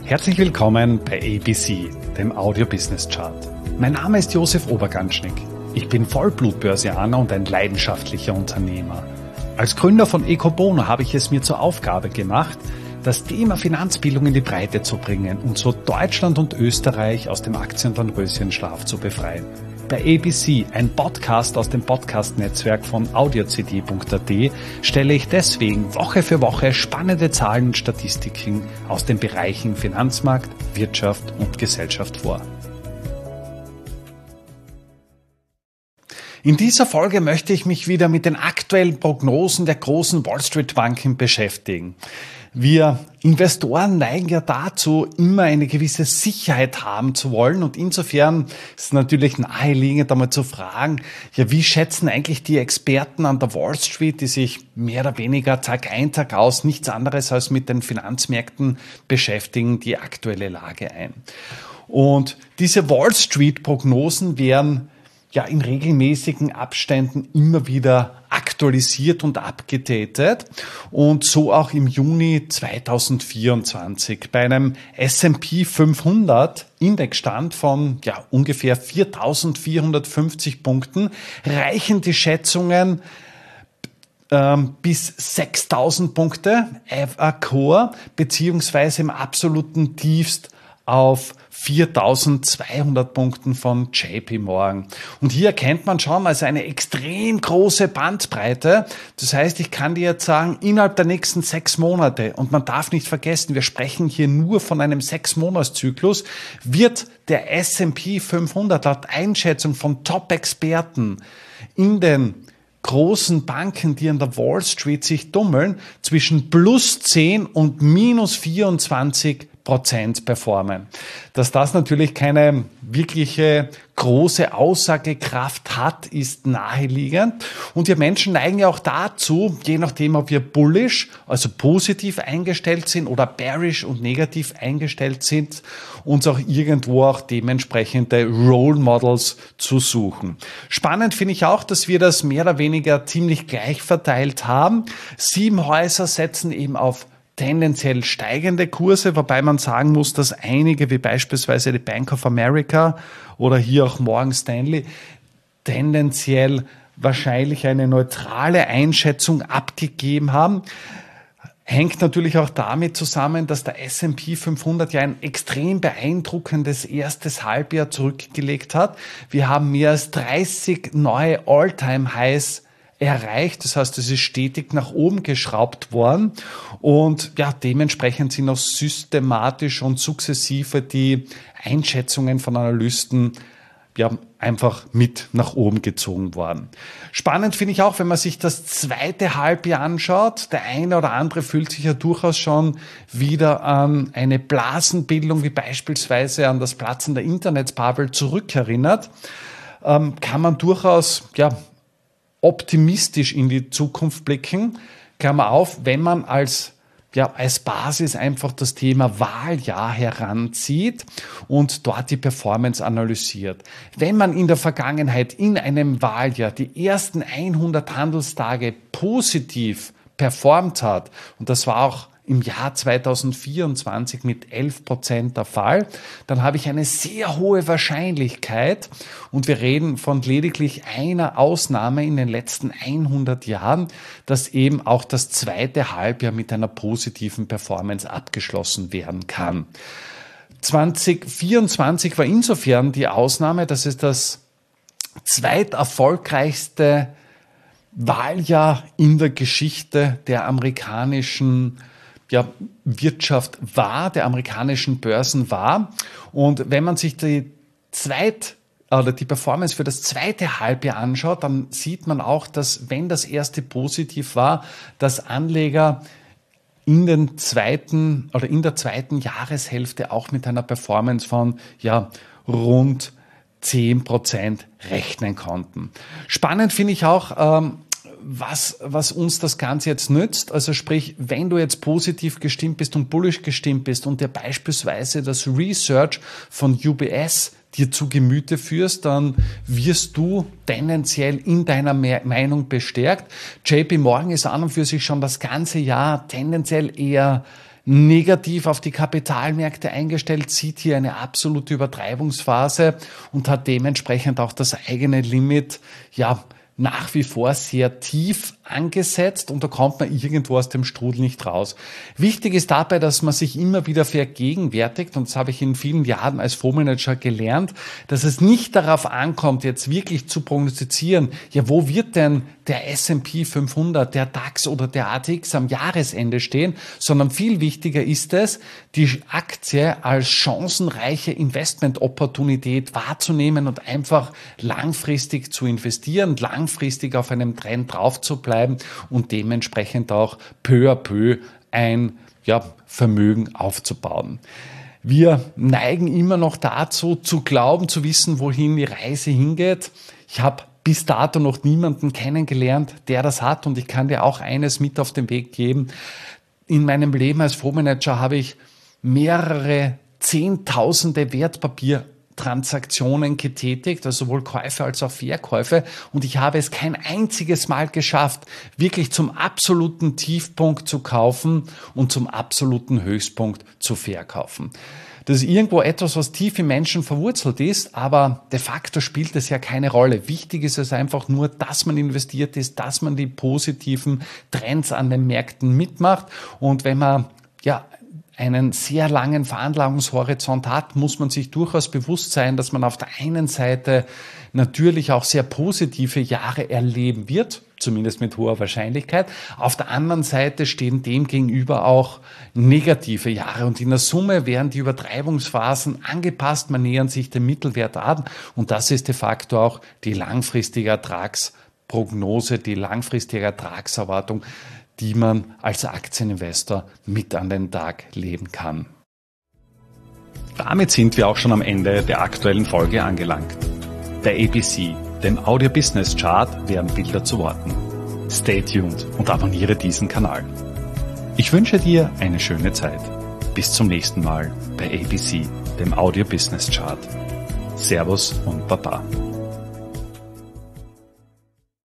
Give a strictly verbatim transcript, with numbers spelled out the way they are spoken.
Herzlich willkommen bei A B C, dem Audio Business Chart. Mein Name ist Josef Oberganschnick. Ich bin Vollblut-Börsianer und ein leidenschaftlicher Unternehmer. Als Gründer von Ecobono habe ich es mir zur Aufgabe gemacht, das Thema Finanzbildung in die Breite zu bringen und so Deutschland und Österreich aus dem Aktienröschenschlaf zu befreien. Bei A B C, ein Podcast aus dem Podcast-Netzwerk von audio c d punkt a t, stelle ich deswegen Woche für Woche spannende Zahlen und Statistiken aus den Bereichen Finanzmarkt, Wirtschaft und Gesellschaft vor. In dieser Folge möchte ich mich wieder mit den aktuellen Prognosen der großen Wall-Street-Banken beschäftigen. Wir Investoren neigen ja dazu, immer eine gewisse Sicherheit haben zu wollen, und insofern ist es natürlich naheliegend, einmal zu fragen, ja, wie schätzen eigentlich die Experten an der Wall Street, die sich mehr oder weniger Tag ein, Tag aus nichts anderes als mit den Finanzmärkten beschäftigen, die aktuelle Lage ein. Und diese Wall Street-Prognosen werden ja in regelmäßigen Abständen immer wieder aktualisiert und abgedatet, und so auch im Juni zweitausendvierundzwanzig. Bei einem S and P fünfhundert Indexstand von ja ungefähr viertausendvierhundertfünfzig Punkten reichen die Schätzungen ähm, bis sechstausend Punkte F A Core, beziehungsweise im absoluten Tiefst auf viertausendzweihundert Punkten von J P Morgan. Und hier erkennt man schon also eine extrem große Bandbreite. Das heißt, ich kann dir jetzt sagen, innerhalb der nächsten sechs Monate, und man darf nicht vergessen, wir sprechen hier nur von einem Sechs-Monats-Zyklus, wird der S and P fünfhundert laut Einschätzung von Top-Experten in den großen Banken, die an der Wall Street sich tummeln, zwischen plus zehn und minus vierundzwanzig Prozent performen. Dass das natürlich keine wirkliche große Aussagekraft hat, ist naheliegend. Und wir Menschen neigen ja auch dazu, je nachdem, ob wir bullish, also positiv eingestellt sind, oder bearish und negativ eingestellt sind, uns auch irgendwo auch dementsprechende Role Models zu suchen. Spannend finde ich auch, dass wir das mehr oder weniger ziemlich gleich verteilt haben. Sieben Häuser setzen eben auf tendenziell steigende Kurse, wobei man sagen muss, dass einige, wie beispielsweise die Bank of America oder hier auch Morgan Stanley, tendenziell wahrscheinlich eine neutrale Einschätzung abgegeben haben. Hängt natürlich auch damit zusammen, dass der S and P fünfhundert ja ein extrem beeindruckendes erstes Halbjahr zurückgelegt hat. Wir haben mehr als dreißig neue All-Time-Highs erreicht. Das heißt, es ist stetig nach oben geschraubt worden, und ja, dementsprechend sind auch systematisch und sukzessive die Einschätzungen von Analysten ja einfach mit nach oben gezogen worden. Spannend finde ich auch, wenn man sich das zweite Halbjahr anschaut. Der eine oder andere fühlt sich ja durchaus schon wieder an eine Blasenbildung, wie beispielsweise an das Platzen der Internetbubble zurückerinnert. Ähm, kann man durchaus ja optimistisch in die Zukunft blicken, Klammer auf, wenn man als ja, als Basis einfach das Thema Wahljahr heranzieht und dort die Performance analysiert. Wenn man in der Vergangenheit in einem Wahljahr die ersten hundert Handelstage positiv performt hat, und das war auch im Jahr zweitausendvierundzwanzig mit elf Prozent der Fall, dann habe ich eine sehr hohe Wahrscheinlichkeit, und wir reden von lediglich einer Ausnahme in den letzten hundert Jahren, dass eben auch das zweite Halbjahr mit einer positiven Performance abgeschlossen werden kann. zweitausendvierundzwanzig war insofern die Ausnahme, dass es das zweiterfolgreichste Wahljahr in der Geschichte der amerikanischen ja, Wirtschaft war, der amerikanischen Börsen war. Und wenn man sich die Zweit- oder die Performance für das zweite Halbjahr anschaut, dann sieht man auch, dass, wenn das erste positiv war, dass Anleger in den zweiten oder in der zweiten Jahreshälfte auch mit einer Performance von ja rund zehn Prozent rechnen konnten. Spannend finde ich auch, ähm, was, was uns das Ganze jetzt nützt. Also sprich, wenn du jetzt positiv gestimmt bist und bullish gestimmt bist und dir beispielsweise das Research von U B S dir zu Gemüte führst, dann wirst du tendenziell in deiner Meinung bestärkt. J P Morgan ist an und für sich schon das ganze Jahr tendenziell eher negativ auf die Kapitalmärkte eingestellt, sieht hier eine absolute Übertreibungsphase und hat dementsprechend auch das eigene Limit, ja, nach wie vor sehr tief angesetzt und da kommt man irgendwo aus dem Strudel nicht raus. Wichtig ist dabei, dass man sich immer wieder vergegenwärtigt, und das habe ich in vielen Jahren als Fondsmanager gelernt, dass es nicht darauf ankommt, jetzt wirklich zu prognostizieren, ja, wo wird denn der S und P fünfhundert, der DAX oder der A T X am Jahresende stehen, sondern viel wichtiger ist es, die Aktie als chancenreiche Investmentopportunität wahrzunehmen und einfach langfristig zu investieren, langfristig auf einem Trend drauf zu bleiben und dementsprechend auch peu à peu ein ja, Vermögen aufzubauen. Wir neigen immer noch dazu, zu glauben, zu wissen, wohin die Reise hingeht. Ich habe bis dato noch niemanden kennengelernt, der das hat, und ich kann dir auch eines mit auf den Weg geben. In meinem Leben als Fondsmanager habe ich mehrere Zehntausende Wertpapiertransaktionen getätigt, also sowohl Käufe als auch Verkäufe, und ich habe es kein einziges Mal geschafft, wirklich zum absoluten Tiefpunkt zu kaufen und zum absoluten Höchstpunkt zu verkaufen. Das ist irgendwo etwas, was tief im Menschen verwurzelt ist, aber de facto spielt es ja keine Rolle. Wichtig ist es einfach nur, dass man investiert ist, dass man die positiven Trends an den Märkten mitmacht, und wenn man ja einen sehr langen Veranlagungshorizont hat, muss man sich durchaus bewusst sein, dass man auf der einen Seite natürlich auch sehr positive Jahre erleben wird, zumindest mit hoher Wahrscheinlichkeit. Auf der anderen Seite stehen dem gegenüber auch negative Jahre, und in der Summe werden die Übertreibungsphasen angepasst, man nähert sich dem Mittelwert an, und das ist de facto auch die langfristige Ertragsprognose, die langfristige Ertragserwartung, die man als Aktieninvestor mit an den Tag legen kann. Damit sind wir auch schon am Ende der aktuellen Folge angelangt. Bei A B C, dem Audio Business Chart, werden Bilder zu Worten. Stay tuned und abonniere diesen Kanal. Ich wünsche dir eine schöne Zeit. Bis zum nächsten Mal bei A B C, dem Audio Business Chart. Servus und Baba.